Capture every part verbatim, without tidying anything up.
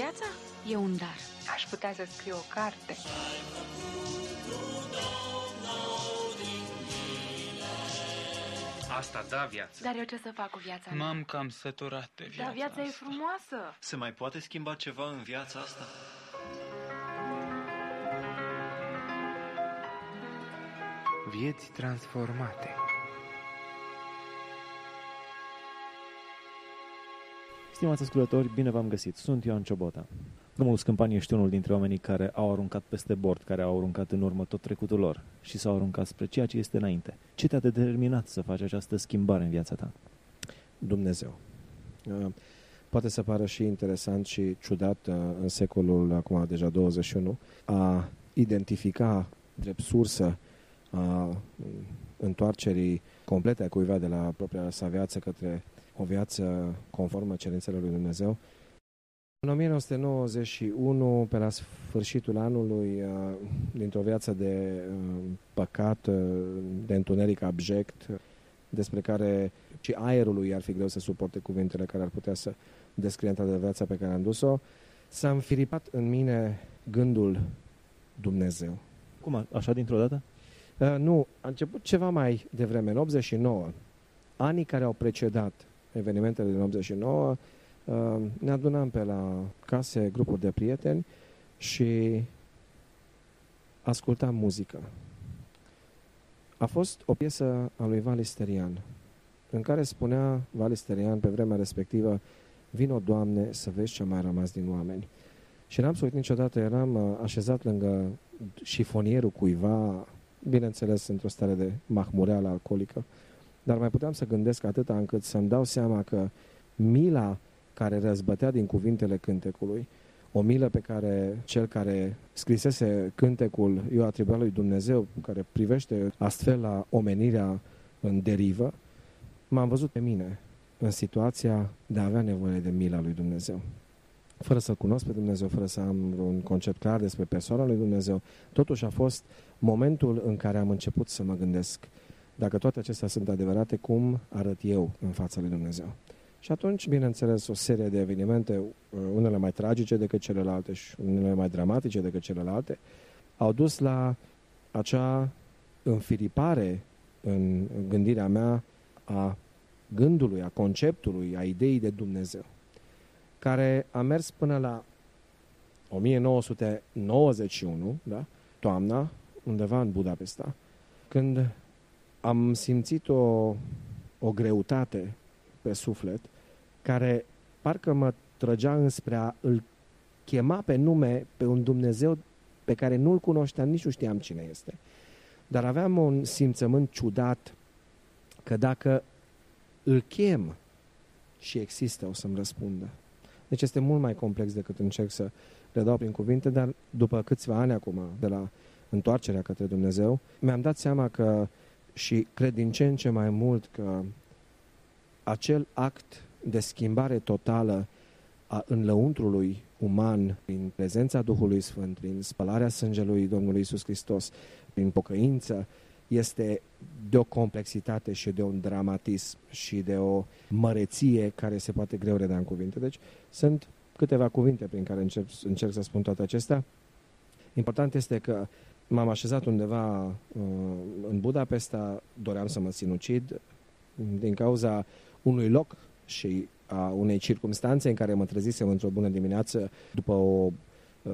Viața e un dar. Aș putea să scriu o carte. Asta da viață. Dar eu ce să fac cu viața mea? M-am cam săturat de viața Dar viața asta. e frumoasă. Se mai poate schimba ceva în viața asta? Vieți transformate. Stimați ascultători, bine v-am găsit. Sunt Ioan Ciobota. Romul Scâmpani este unul dintre oamenii care au aruncat peste bord, care au aruncat în urmă tot trecutul lor și s-au aruncat spre ceea ce este înainte. Ce te-a determinat să faci această schimbare în viața ta? Dumnezeu. Poate să pară și interesant și ciudat în secolul acum deja douăzeci și unu a identifica drept sursă a întoarcerii complete a cuiva de la propria sa viață către o viață conformă cerințelor lui Dumnezeu. În o mie nouă sute nouăzeci și unu, pe la sfârșitul anului, dintr-o viață de păcat, de întuneric abject, despre care și aerului ar fi greu să suporte cuvintele care ar putea să descrie într-adevăr viața pe care am dus-o, s-a înfiripat în mine gândul Dumnezeu. Cum, așa dintr-o dată? Uh, nu, a început ceva mai devreme, în optzeci și nouă. Anii care au precedat evenimentele din optzeci și nouă, uh, ne adunam pe la case, grupuri de prieteni și ascultam muzică. A fost o piesă a lui Valis Terian, în care spunea Valis Terian pe vremea respectivă: vino, Doamne, să vezi ce a mai rămas din oameni. Și n-am să uit niciodată, eram așezat lângă șifonierul cuiva, bineînțeles într-o stare de mahmureală alcoolică, dar mai puteam să gândesc atâta încât să-mi dau seama că mila care răzbătea din cuvintele cântecului, o milă pe care cel care scrisese cântecul i-o atribuia lui Dumnezeu, care privește astfel la omenirea în derivă, m-am văzut pe mine în situația de a avea nevoie de mila lui Dumnezeu. Fără să-L cunosc pe Dumnezeu, fără să am un concept clar despre persoana lui Dumnezeu, totuși a fost momentul în care am început să mă gândesc: dacă toate acestea sunt adevărate, cum arăt eu în fața lui Dumnezeu? Și atunci, bineînțeles, o serie de evenimente, unele mai tragice decât celelalte și unele mai dramatice decât celelalte, au dus la acea înfiripare în gândirea mea a gândului, a conceptului, a ideii de Dumnezeu, care a mers până la o mie nouă sute nouăzeci și unu, da? Toamna, undeva în Budapesta, când am simțit o, o greutate pe suflet, care parcă mă trăgea înspre a îl chema pe nume pe un Dumnezeu pe care nu-l cunoșteam, nici nu știam cine este. Dar aveam un simțământ ciudat că dacă îl chem și există, o să-mi răspundă. Deci este mult mai complex decât încerc să le dau prin cuvinte, dar după câțiva ani acum, de la întoarcerea către Dumnezeu, mi-am dat seama că, și cred din ce în ce mai mult, că acel act de schimbare totală a înlăuntrului uman, prin prezența Duhului Sfânt, prin spălarea sângelui Domnului Iisus Hristos, prin pocăință, este de o complexitate și de un dramatism și de o măreție care se poate greu reda în cuvinte. Deci sunt câteva cuvinte prin care încerc, încerc să spun toate acestea. Important este că m-am așezat undeva uh, în Budapesta, doream să mă sinucid din cauza unui loc și a unei circumstanțe în care mă trezisem într-o bună dimineață după o uh,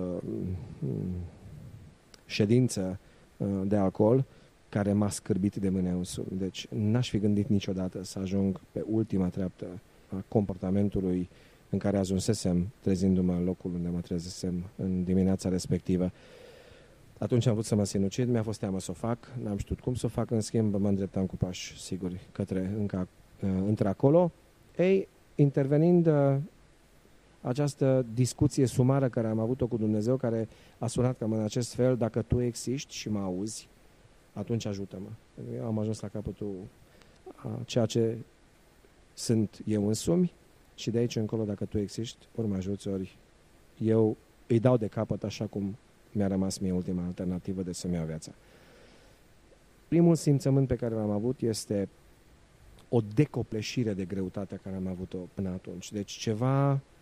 ședință uh, de alcool care m-a scârbit de mâine însumi. Deci n-aș fi gândit niciodată să ajung pe ultima treaptă a comportamentului în care ajunsesem trezindu-mă în locul unde mă trezisem în dimineața respectivă. Atunci am vrut să mă sinucid, mi-a fost teamă să o fac, n-am știut cum să o fac, în schimb mă îndreptam cu pași siguri către încă într-acolo. Ei, intervenind uh, această discuție sumară care am avut-o cu Dumnezeu, care a sunat cam în acest fel: dacă tu existi și mă auzi, atunci ajută-mă. Eu am ajuns la capătul a ceea ce sunt eu însumi și de aici încolo, dacă tu existi, ori mă ajuți, ori eu îi dau de capăt așa cum mi-a rămas mie ultima alternativă de să-mi iau viața. Primul simțământ pe care l-am avut este o decopleșire de greutatea care am avut-o până atunci. Deci ceva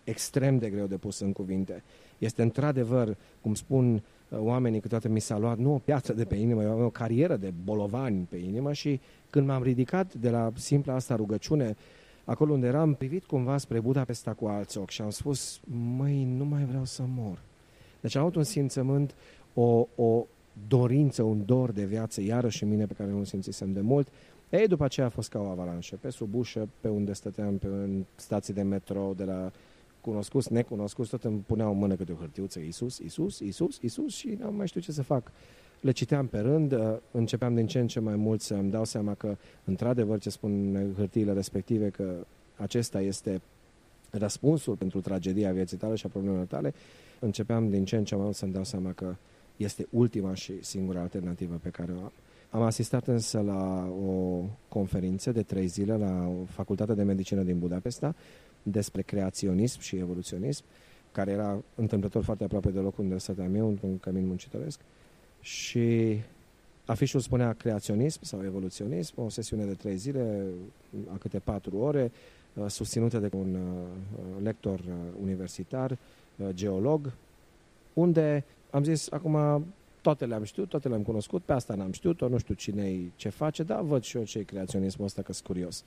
extrem de greu de pus în cuvinte. Este într-adevăr, cum spun uh, oamenii, câteodată mi s-a luat nu o piatră de pe inimă, eu am o carieră de bolovani pe inimă și când m-am ridicat de la simpla asta rugăciune, acolo unde eram privit cumva spre Budapesta cu alți ochi și am spus, măi, nu mai vreau să mor. Deci am avut un simțământ, o, o dorință, un dor de viață, iarăși în mine pe care nu-l simțisem de mult. Ei, după aceea a fost ca o avalanșă, pe sub ușă, pe unde stăteam, pe în stații de metro, de la cunoscuți, necunoscuți, tot îmi puneau în mână câte o hârtiuță, Iisus, Iisus, Iisus, Iisus și nu mai știu ce să fac. Le citeam pe rând, începeam din ce în ce mai mult să îmi dau seama că, într-adevăr, ce spun hârtiile respective, că acesta este răspunsul pentru tragedia vieții tale și a problemelor tale, începeam din ce în ce mai mult să-mi dau seama că este ultima și singura alternativă pe care o am. Am asistat însă la o conferință de trei zile la Facultatea de Medicină din Budapesta despre creaționism și evoluționism, care era întâmplător foarte aproape de locul unde stăteam eu, într-un cămin muncitoresc. Și afișul spunea creaționism sau evoluționism, o sesiune de trei zile, a câte patru ore, susținută de un lector universitar, geolog, unde am zis, acum toate le-am știut, toate le-am cunoscut, pe asta n-am știut, nu știu cine-i ce face, dar văd și eu ce-i creaționismul ăsta, că-s curios.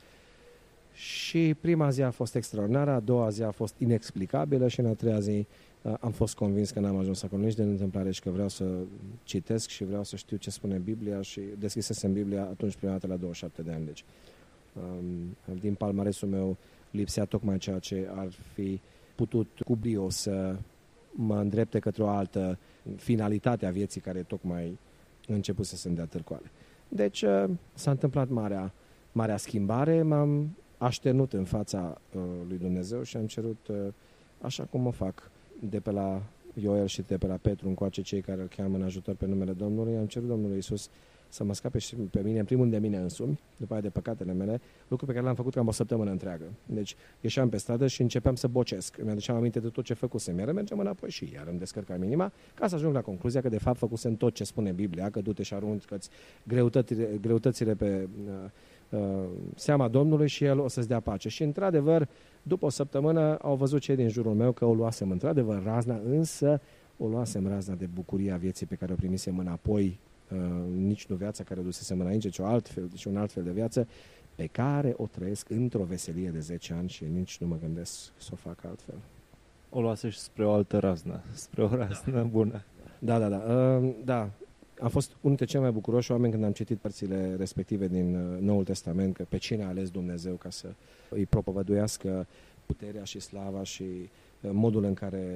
Și prima zi a fost extraordinară, a doua zi a fost inexplicabilă și în a treia zi uh, am fost convins că n-am ajuns acolo nici de întâmplare și că vreau să citesc și vreau să știu ce spune Biblia și deschisesem Biblia atunci prima dată la douăzeci și șapte de ani. Deci, um, din palmaresul meu lipsea tocmai ceea ce ar fi putut cu brio să mă îndrepte către o altă finalitate a vieții care tocmai început să se îndea târcoale. Deci uh, s-a întâmplat marea, marea schimbare, m-am așternut în fața uh, lui Dumnezeu și am cerut, uh, așa cum o fac de pe la Ioel și de pe la Petru încoace, cei care îl cheamă în ajutor pe numele Domnului, am cerut Domnului Iisus să mă scape și pe mine, în primul de mine însumi, după aia de păcatele mele, lucru pe care l-am făcut cam o săptămână întreagă. Deci ieșeam pe stradă și începeam să bocesc. Îmi aduceam aminte de tot ce făcusem, iar mergeam înapoi și iar îmi descărcam inima, ca să ajung la concluzia că de fapt făcusem tot ce spune Biblia, că du-te și aruncă-ți greutățile, greutățile pe uh, uh, seama Domnului și El o să-ți dea pace. Și într-adevăr, după o săptămână au văzut cei din jurul meu că o luasem într-adevăr razna, însă o luasem razna de bucuria vieții pe care o primisem înapoi. Uh, nici nu viața care o dusesem înainte, ci o altfel, ci un alt fel de viață pe care o trăiesc într-o veselie de zece ani și nici nu mă gândesc să o fac altfel. O luase și spre o altă raznă, spre o raznă da. bună. Da, da, da. Uh, da. Am fost unul dintre cei mai bucuroși oameni când am citit părțile respective din uh, Noul Testament, că pe cine a ales Dumnezeu ca să îi propovăduiască puterea și slava și uh, modul în care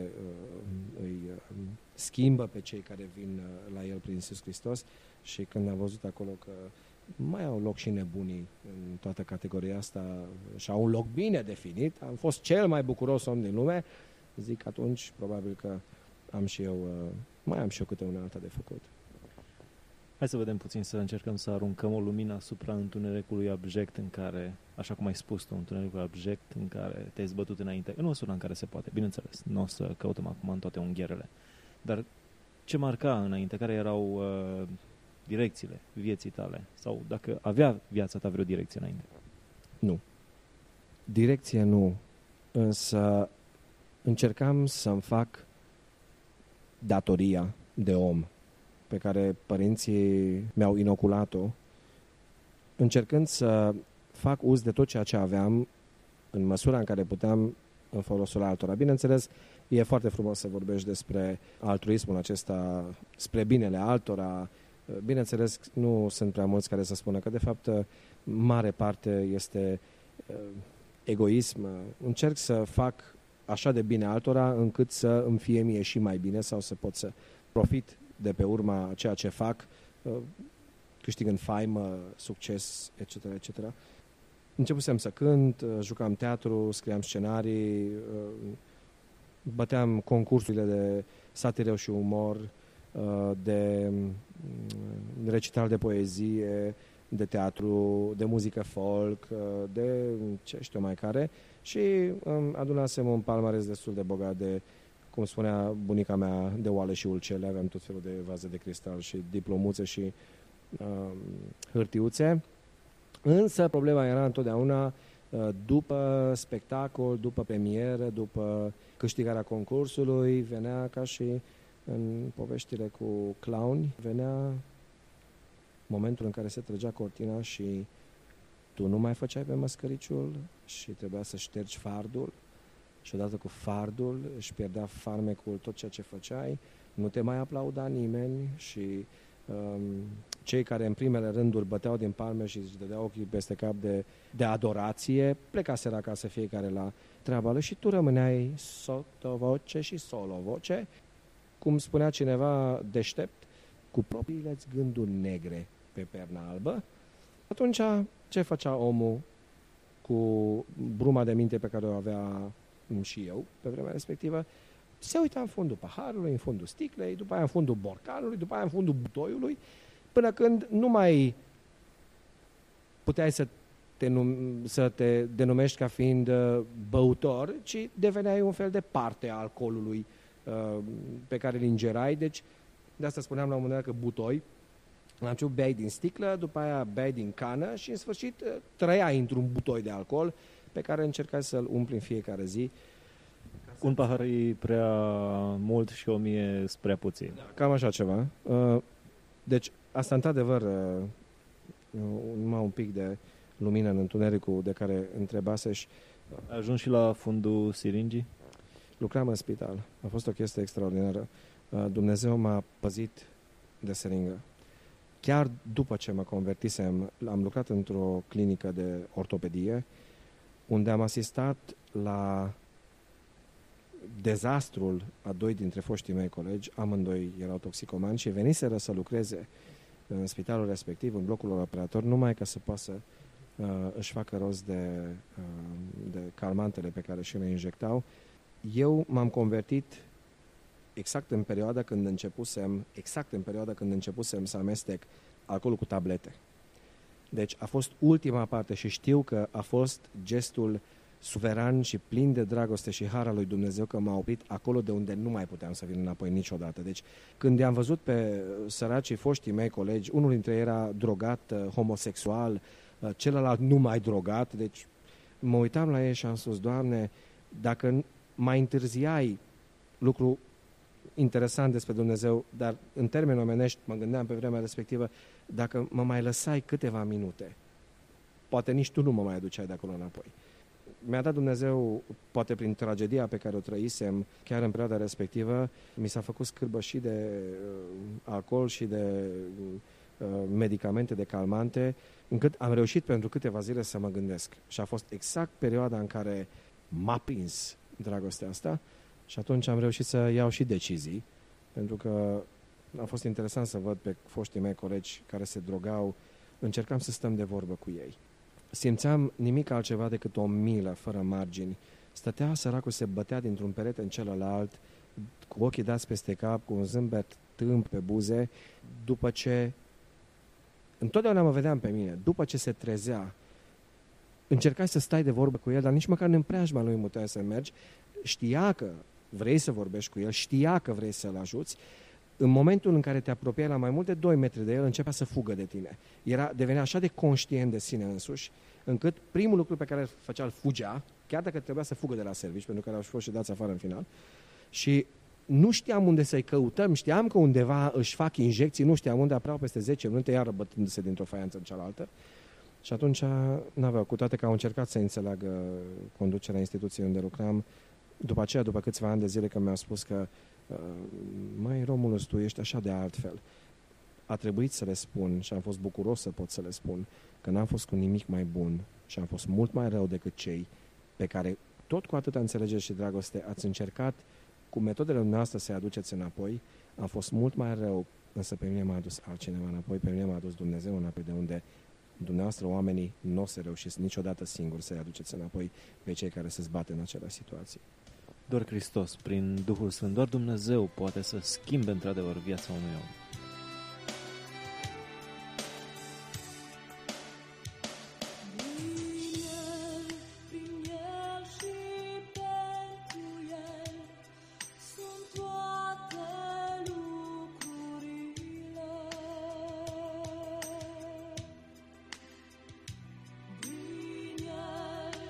uh, îi uh, schimbă pe cei care vin uh, la El prin Iisus Hristos. Și când am văzut acolo că mai au loc și nebunii în toată categoria asta și au un loc bine definit, am fost cel mai bucuros om din lume, zic atunci probabil că am și eu, uh, mai am și eu câte una alta de făcut. Hai să vedem puțin, să încercăm să aruncăm o lumină asupra întunericului abject în care, așa cum ai spus tu, întunericul abject în care te-ai zbătut înainte, în măsura în care se poate, bineînțeles, nu o să căutăm acum în toate unghierele, dar ce marca înainte, care erau uh, direcțiile vieții tale, sau dacă avea viața ta vreo direcție înainte? Nu. Direcție nu, însă încercam să-mi fac datoria de om pe care părinții mi-au inoculat-o, încercând să fac uz de tot ceea ce aveam în măsura în care puteam în folosul altora. Bineînțeles, e foarte frumos să vorbești despre altruismul acesta, spre binele altora. Bineînțeles, nu sunt prea mulți care să spună că, de fapt, mare parte este egoism. Încerc să fac așa de bine altora încât să îmi fie mie și mai bine sau să pot să profit de pe urma ceea ce fac, câștigând faimă, succes, et cetera, et cetera. Începusem să cânt, jucam teatru, scriam scenarii, băteam concursurile de satiră și umor, de recital de poezie, de teatru, de muzică folk, de ce știu mai care și adunasem un palmares destul de bogat de, cum spunea bunica mea, de oale și ulcele, aveam tot felul de vaze de cristal și diplomuțe și uh, hârtiuțe. Însă problema era întotdeauna După spectacol, după premieră, după câștigarea concursului, venea ca și în poveștile cu clowni, venea momentul în care se trăgea cortina și tu nu mai făceai pe măscăriciul și trebuia să ștergi fardul și odată cu fardul își pierdea farmecul tot ceea ce făceai, nu te mai aplauda nimeni și um, cei care în primele rânduri băteau din palme și își dădeau ochii peste cap de, de adorație, plecaseră acasă fiecare la treaba lui și tu rămâneai sottovoce și solo-voce, cum spunea cineva deștept, cu propriile-ți gânduri negre pe perna albă. Atunci, ce făcea omul cu bruma de minte pe care o avea și eu pe vremea respectivă? Se uita în fundul paharului, în fundul sticlei, după aia în fundul borcanului, după aia în fundul butoiului, până când nu mai puteai să te, num- să te denumești ca fiind uh, băutor, ci deveneai un fel de parte a alcoolului uh, pe care îl ingerai. Deci, de asta spuneam la un moment dat că butoi, la început beai din sticlă, după aia beai din cană și în sfârșit uh, trăiai într-un butoi de alcool pe care încercai să-l umpli în fiecare zi. Un pahar e prea mult și o mie spre puțin. Cam așa ceva. Uh, deci, asta într-adevăr, uh, numai un pic de lumină în întunericul de care întrebase și... Ai ajuns și la fundul siringii? Lucram în spital. A fost o chestie extraordinară. Uh, Dumnezeu m-a păzit de seringă. Chiar după ce mă convertisem, am lucrat într-o clinică de ortopedie, unde am asistat la dezastrul a doi dintre foștii mei colegi, amândoi erau toxicomani și veniseră să lucreze în spitalul respectiv, în blocul operator, numai ca să poată să uh, își facă rost de, uh, de calmantele pe care și le injectau. Eu m-am convertit exact în perioada când începusem, exact în perioada când începusem să amestec alcoolul cu tablete. Deci a fost ultima parte și știu că a fost gestul suveran și plin de dragoste și har al lui Dumnezeu că m-a oprit acolo de unde nu mai puteam să vin înapoi niciodată. Deci când i-am văzut pe săracii foștii mei colegi, unul dintre ei era drogat, homosexual, celălalt nu mai drogat, deci mă uitam la ei și am spus, Doamne, dacă mai întârziai, lucru interesant despre Dumnezeu, dar în termeni omenești mă gândeam pe vremea respectivă, dacă mă mai lăsai câteva minute, poate nici tu nu mă mai aduceai de acolo înapoi. Mi-a dat Dumnezeu, poate prin tragedia pe care o trăisem chiar în perioada respectivă, mi s-a făcut scârbă și de uh, alcool și de uh, medicamente, de calmante, încât am reușit pentru câteva zile să mă gândesc. Și a fost exact perioada în care m-a prins dragostea asta și atunci am reușit să iau și decizii, pentru că a fost interesant să văd pe foștii mei colegi care se drogau, încercam să stăm de vorbă cu ei. Simțeam nimic altceva decât o milă fără margini. Stătea săracul, se bătea dintr-un perete în celălalt, cu ochii dați peste cap, cu un zâmbet tâmp pe buze, după ce, întotdeauna mă vedeam pe mine, după ce se trezea, încercai să stai de vorbă cu el, dar nici măcar în preajma lui nu puteai să mergi, știa că vrei să vorbești cu el, știa că vrei să-l ajuți. În momentul în care te apropiai la mai mult de doi metri de el, începea să fugă de tine. Era, devenea așa de conștient de sine însuși, încât primul lucru pe care îl făcea, îl fugea, chiar dacă trebuia să fugă de la servici, pentru că au fost și dați afară în final. Și nu știam unde să-i căutăm, știam că undeva își fac injecții, nu știam unde, aproape peste zece minute, iară bătându-se dintr-o faianță în cealaltă. Și atunci n-aveau, cu toate că au încercat să înțeleagă conducerea instituției unde lucram. După aceea, după câțiva ani de zile, că mi-au spus că măi, Romulus, tu ești așa de altfel. A trebuit să le spun și am fost bucuros să pot să le spun că n-am fost cu nimic mai bun și am fost mult mai rău decât cei pe care tot cu atâta înțelegere și dragoste ați încercat cu metodele noastre să-i aduceți înapoi. Am fost mult mai rău, însă pe mine m-a adus altcineva înapoi, pe mine m-a adus Dumnezeu înapoi, de unde dumneavoastră, oamenii, nu o să reușiți niciodată singuri să-i aduceți înapoi pe cei care se zbate în aceleași situații. Doar Hristos, prin Duhul Sfânt, doar Dumnezeu poate să schimbe într-adevăr viața unui om. Bine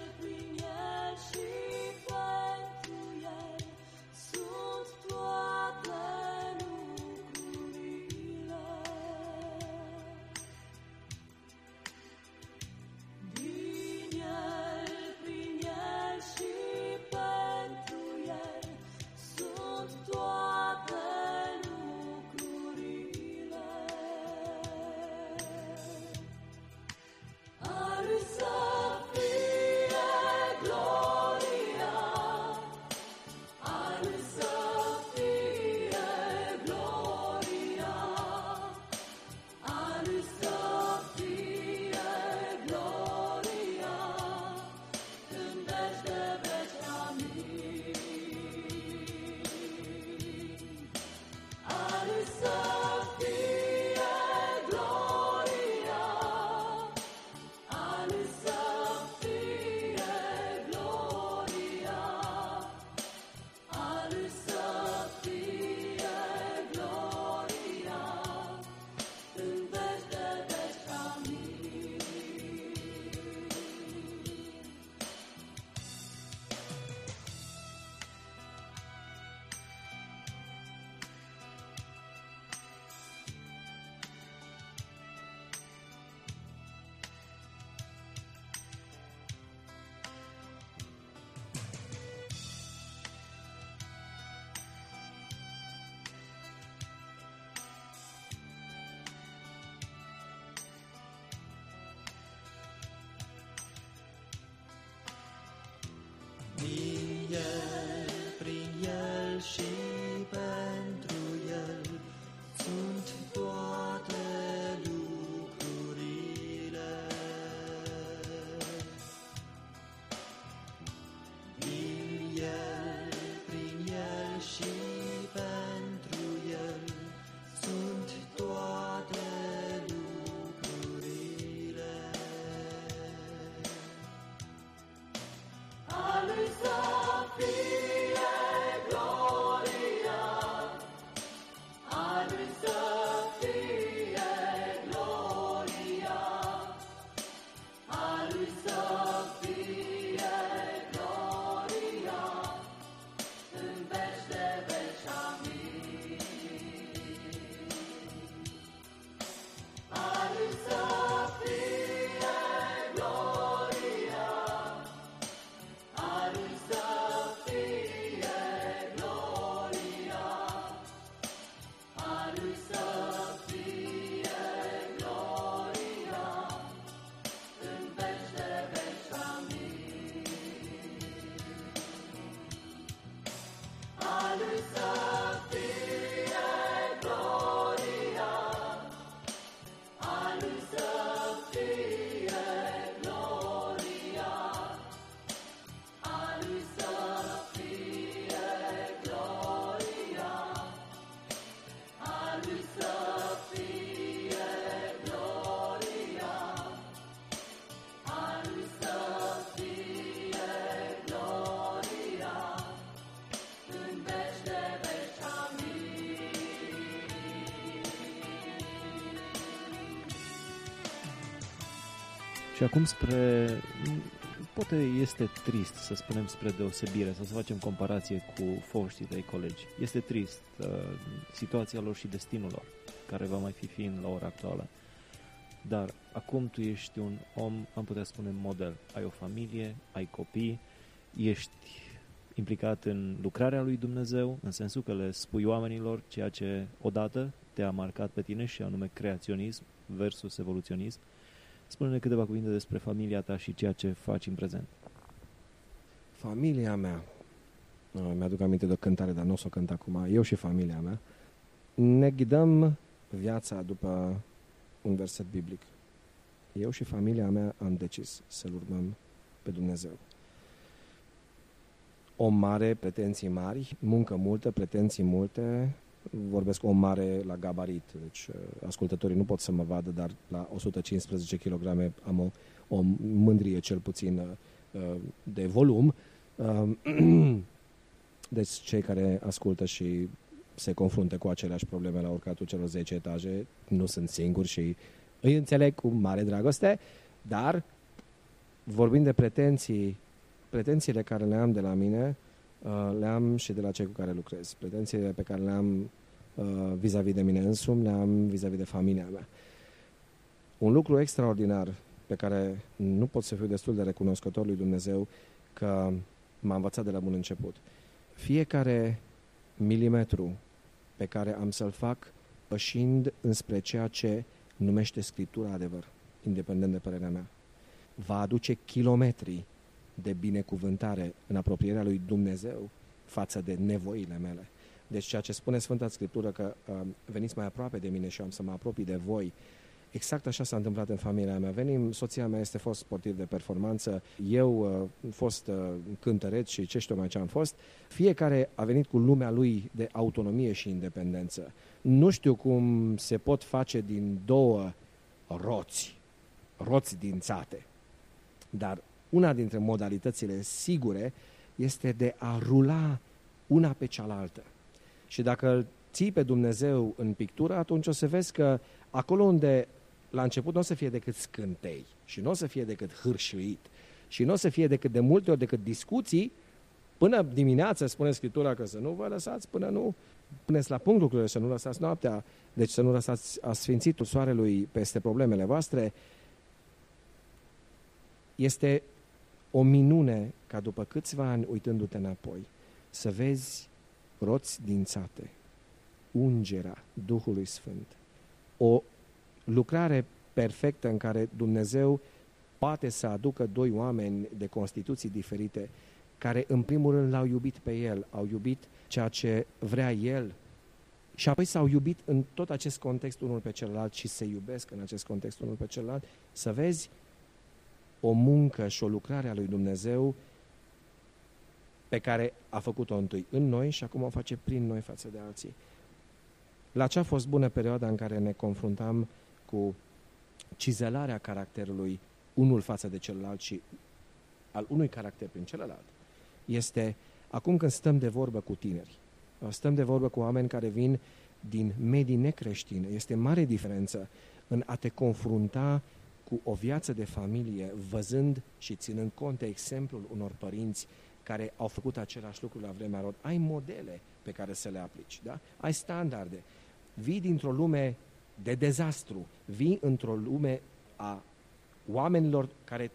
Și acum spre, poate este trist să spunem spre deosebire, sau să facem comparație cu foștii tăi colegi. Este trist uh, situația lor și destinul lor, care va mai fi fiind la ora actuală. Dar acum tu ești un om, am putea spune, model. Ai o familie, ai copii, ești implicat în lucrarea lui Dumnezeu, în sensul că le spui oamenilor ceea ce odată te-a marcat pe tine, și anume creaționism versus evoluționism. Spune-ne câteva cuvinte despre familia ta și ceea ce faci în prezent. Familia mea, mi-aduc aminte de o cântare, dar nu o să o cânt acum, eu și familia mea, ne ghidăm viața după un verset biblic. Eu și familia mea am decis să-L urmăm pe Dumnezeu. Om mare, pretenții mari, muncă multă, pretenții multe, vorbesc om mare la gabarit, deci ascultătorii nu pot să mă vadă, dar la o sută cincisprezece kilograme am o, o mândrie cel puțin de volum. Deci cei care ascultă și se confruntă cu aceleași probleme la urcatul celor zece etaje nu sunt singuri și îi înțeleg cu mare dragoste, dar vorbind de pretenții, pretențiile care le am de la mine, le am și de la cei cu care lucrez. Pretențiile pe care le am vis-a-vis de mine însumi, le am vis-a-vis de familia mea. Un lucru extraordinar pe care nu pot să fiu destul de recunoscător lui Dumnezeu că m-a învățat de la bun început. Fiecare milimetru pe care am să-l fac pășind înspre ceea ce numește Scriptura adevăr, independent de părerea mea, va aduce kilometri de binecuvântare în apropierea lui Dumnezeu față de nevoile mele. Deci ceea ce spune Sfânta Scriptură că uh, veniți mai aproape de mine și am să mă apropii de voi, exact așa s-a întâmplat în familia mea. Venim, soția mea este fost sportiv de performanță, eu uh, fost uh, cântăreț și ce știu mai ce am fost. Fiecare a venit cu lumea lui de autonomie și independență. Nu știu cum se pot face din două roți, roți dințate, dar una dintre modalitățile sigure este de a rula una pe cealaltă. Și dacă îl ții pe Dumnezeu în pictură, atunci o să vezi că acolo unde la început nu o să fie decât scântei și nu o să fie decât hârșuit și nu o să fie decât de multe ori decât discuții, până dimineața spune Scriptura că să nu vă lăsați până nu puneți la punct lucrurile, să nu lăsați noaptea, deci să nu lăsați asfințitul soarelui peste problemele voastre. Este o minune ca după câțiva ani, uitându-te înapoi, să vezi roți dințate, ungerea Duhului Sfânt, o lucrare perfectă în care Dumnezeu poate să aducă doi oameni de constituții diferite, care în primul rând l-au iubit pe El, au iubit ceea ce vrea El și apoi s-au iubit în tot acest context unul pe celălalt și se iubesc în acest context unul pe celălalt, să vezi o muncă și o lucrare a lui Dumnezeu pe care a făcut-o întâi în noi și acum o face prin noi față de alții. La ce a fost bună perioada în care ne confruntam cu cizelarea caracterului unul față de celălalt și al unui caracter prin celălalt, este acum când stăm de vorbă cu tineri, stăm de vorbă cu oameni care vin din medii necreștine. Este mare diferență în a te confrunta cu o viață de familie, văzând și ținând cont de exemplul unor părinți care au făcut același lucru la vremea lor. Ai modele pe care să le aplici, da? Ai standarde. Vii dintr-o lume de dezastru, vii într-o lume a oamenilor care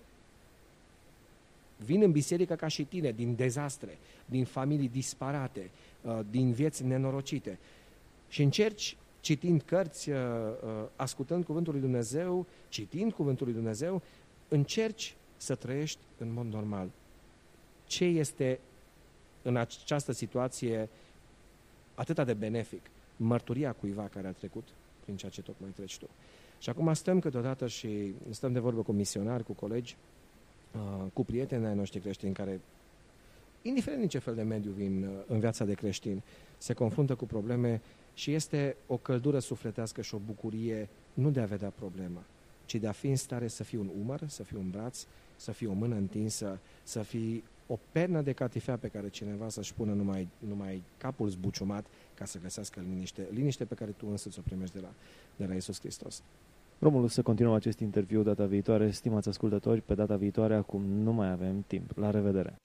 vin în biserică ca și tine, din dezastre, din familii disparate, din vieți nenorocite. Și încerci, citind cărți, ascultând Cuvântul lui Dumnezeu, citind Cuvântul lui Dumnezeu, încerci să trăiești în mod normal. Ce este în această situație atât de benefic? Mărturia cuiva care a trecut prin ceea ce tocmai treci tu. Și acum stăm câteodată și stăm de vorbă cu misionari, cu colegi, cu prieteni ai noștri creștini care, indiferent din ce fel de mediu vin în viața de creștin, se confruntă cu probleme și este o căldură sufletească și o bucurie nu de a vedea problema, ci de a fi în stare să fii un umăr, să fii un braț, să fii o mână întinsă, să fii o pernă de catifea pe care cineva să-și pună numai, numai capul zbuciumat ca să găsească liniște, liniște pe care tu însăți o primești de la, de la Iisus Hristos. Romulus, să continuăm acest interviu data viitoare. Stimați ascultători, pe data viitoare, acum nu mai avem timp. La revedere!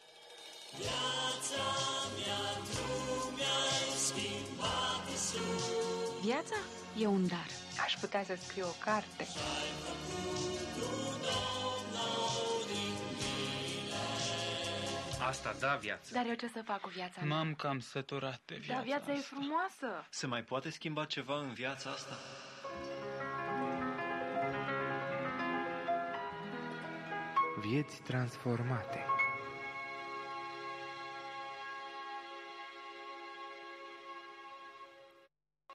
Viața e un dar. Aș putea să scriu o carte. Asta da viață. Dar eu ce să fac cu viața mea? M-am cam săturat de viața Dar viața e asta. frumoasă. Se mai poate schimba ceva în viața asta? Vieți transformate.